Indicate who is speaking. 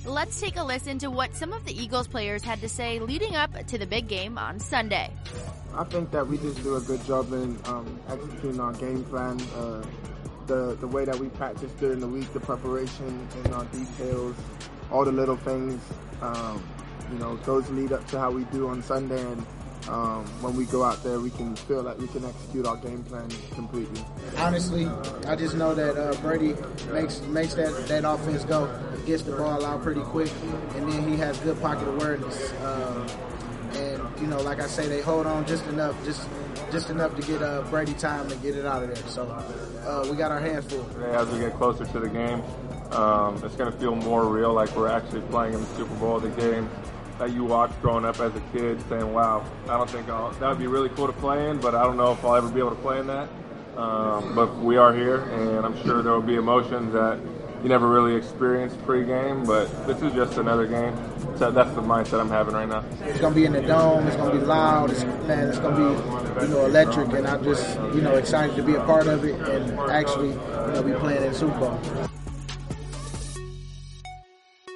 Speaker 1: Let's take a listen to what some of the Eagles players had to say leading up to the big game on Sunday.
Speaker 2: I think that we just do a good job in executing our game plan, the way that we practice during the week, the preparation and our details, all the little things, those lead up to how we do on Sunday. And when we go out there, we can feel like we can execute our game plan completely.
Speaker 3: Honestly, I just know that Brady makes that offense go, gets the ball out pretty quick, and then he has good pocket awareness. And like I say, they hold on just enough to get Brady time to get it out of there. So we got our hands full.
Speaker 4: As we get closer to the game, it's going to feel more real, like we're actually playing in the Super Bowl. The game that you watched growing up as a kid, saying, "Wow, I don't think that would be really cool to play in, but I don't know if I'll ever be able to play in that." But we are here, and I'm sure there will be emotions that you never really experienced pre-game, but this is just another game. So that's the mindset I'm having right now.
Speaker 3: It's going to be in the dome. It's going to be loud. It's going to be, electric. And I'm just, excited to be a part of it and actually, be playing in the Super Bowl.